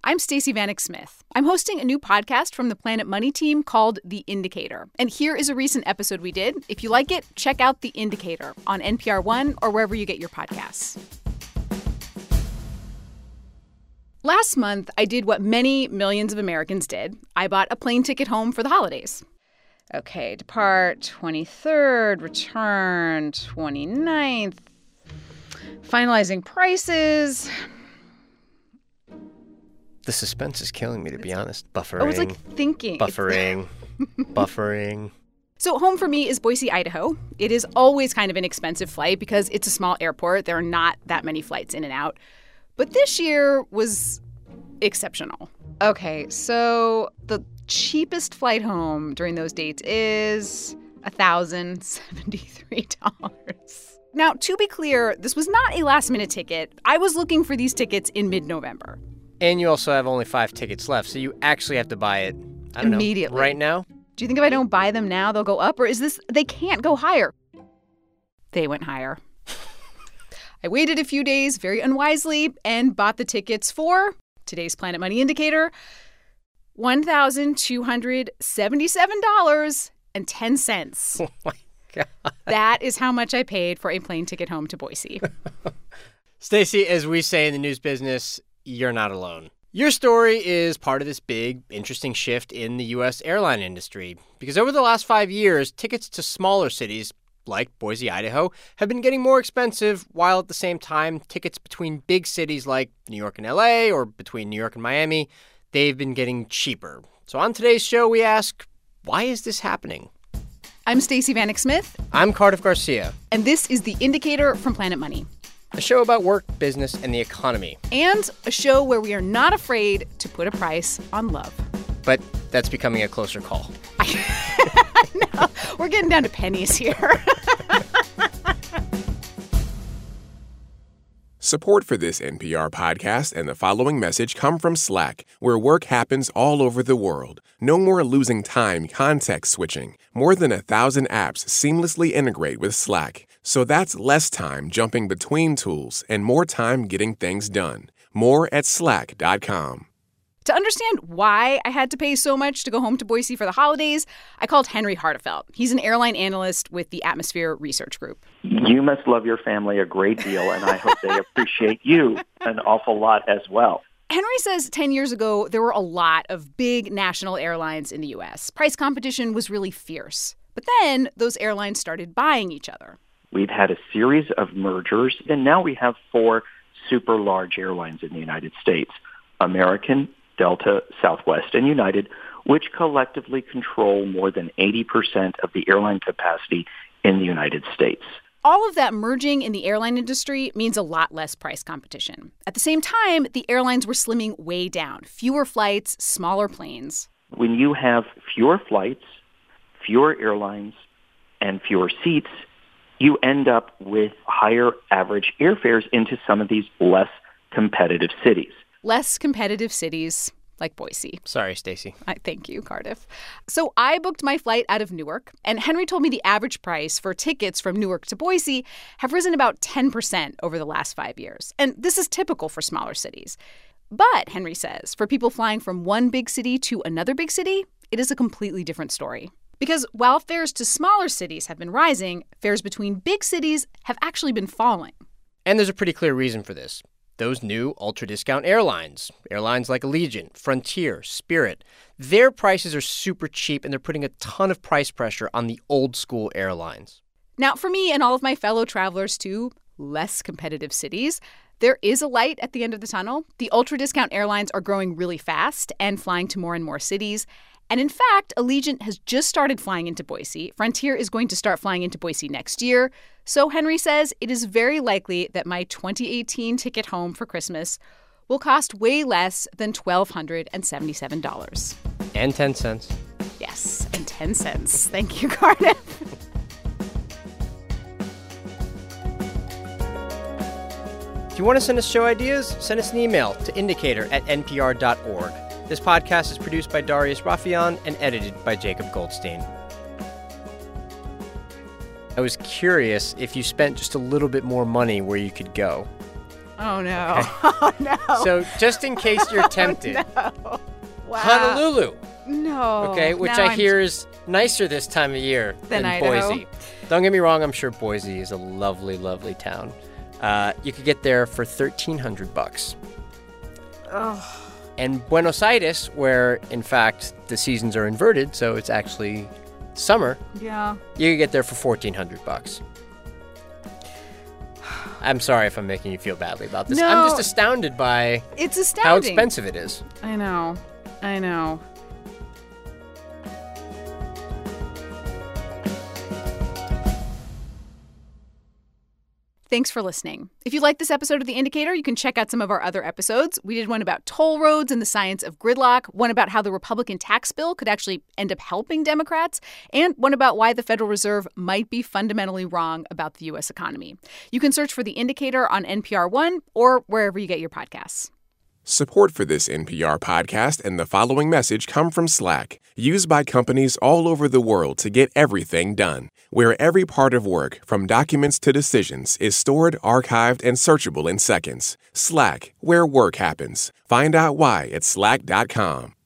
I'm Stacey Vanek Smith. I'm hosting a new podcast from the Planet Money team called The Indicator. And here is a recent episode we did. If you like it, check out The Indicator on NPR One or wherever you get your podcasts. Last month, I did what many millions of Americans did. I bought a plane ticket home for the holidays. Okay, depart 23rd, return 29th, finalizing prices. The suspense is killing me, to be honest. Buffering. I was thinking. Buffering. So home for me is Boise, Idaho. It is always kind of an expensive flight because it's a small airport. There are not that many flights in and out. But this year was exceptional. Okay, so the cheapest flight home during those dates is $1,073. Now, to be clear, this was not a last-minute ticket. I was looking for these tickets in mid-November. And you also have only 5 tickets left, so you actually have to buy it, immediately. Right now? Do you think if I don't buy them now, they'll go up? Or is this, they can't go higher? They went higher. I waited a few days very unwisely and bought the tickets for today's Planet Money Indicator, $1,277.10. Oh, my God. That is how much I paid for a plane ticket home to Boise. Stacey, as we say in the news business, you're not alone. Your story is part of this big, interesting shift in the U.S. airline industry. Because over the last 5 years, tickets to smaller cities like Boise, Idaho, have been getting more expensive, while at the same time, tickets between big cities like New York and L.A. or between New York and Miami, they've been getting cheaper. So on today's show, we ask, why is this happening? I'm Stacey Vanek Smith. I'm Cardiff Garcia. And this is The Indicator from Planet Money. A show about work, business, and the economy. And a show where we are not afraid to put a price on love. But that's becoming a closer call. No, we're getting down to pennies here. Support for this NPR podcast and the following message come from Slack, where work happens all over the world. No more losing time context switching. More than 1,000 apps seamlessly integrate with Slack. So that's less time jumping between tools and more time getting things done. More at slack.com. To understand why I had to pay so much to go home to Boise for the holidays, I called Henry Harteveldt. He's an airline analyst with the Atmosphere Research Group. You must love your family a great deal, and I hope they appreciate you an awful lot as well. Henry says 10 years ago, there were a lot of big national airlines in the U.S. Price competition was really fierce. But then those airlines started buying each other. We've had a series of mergers, and now we have 4 super large airlines in the United States: American, Delta, Southwest, and United, which collectively control more than 80% of the airline capacity in the United States. All of that merging in the airline industry means a lot less price competition. At the same time, the airlines were slimming way down. Fewer flights, smaller planes. When you have fewer flights, fewer airlines, and fewer seats, you end up with higher average airfares into some of these less competitive cities. Less competitive cities like Boise. Sorry, Stacey. Thank you, Cardiff. So I booked my flight out of Newark, and Henry told me the average price for tickets from Newark to Boise have risen about 10% over the last 5 years. And this is typical for smaller cities. But, Henry says, for people flying from one big city to another big city, it is a completely different story. Because while fares to smaller cities have been rising, fares between big cities have actually been falling. And there's a pretty clear reason for this. Those new ultra-discount airlines like Allegiant, Frontier, Spirit, their prices are super cheap, and they're putting a ton of price pressure on the old-school airlines. Now, for me and all of my fellow travelers to less competitive cities, there is a light at the end of the tunnel. The ultra-discount airlines are growing really fast and flying to more and more cities. And in fact, Allegiant has just started flying into Boise. Frontier is going to start flying into Boise next year. So Henry says it is very likely that my 2018 ticket home for Christmas will cost way less than $1,277. And 10 cents. Yes, and 10 cents. Thank you, Cardiff. If you want to send us show ideas, send us an email to indicator@npr.org. This podcast is produced by Darius Rafieyan and edited by Jacob Goldstein. I was curious if you spent just a little bit more money where you could go. Oh, no. Okay. Oh, no. So just in case you're tempted, no. Wow. Honolulu. No. Okay, which I hear is nicer this time of year than Boise. Don't get me wrong, I'm sure Boise is a lovely, lovely town. You could get there for $1,300. Oh. And Buenos Aires, where, in fact, the seasons are inverted, so it's actually summer. Yeah. You could get there for $1,400. I'm sorry if I'm making you feel badly about this. No. I'm just astounded by it's astounding. how expensive it is. I know. Thanks for listening. If you like this episode of The Indicator, you can check out some of our other episodes. We did one about toll roads and the science of gridlock, one about how the Republican tax bill could actually end up helping Democrats, and one about why the Federal Reserve might be fundamentally wrong about the U.S. economy. You can search for The Indicator on NPR One or wherever you get your podcasts. Support for this NPR podcast and the following message come from Slack, used by companies all over the world to get everything done, where every part of work, from documents to decisions, is stored, archived, and searchable in seconds. Slack, where work happens. Find out why at slack.com.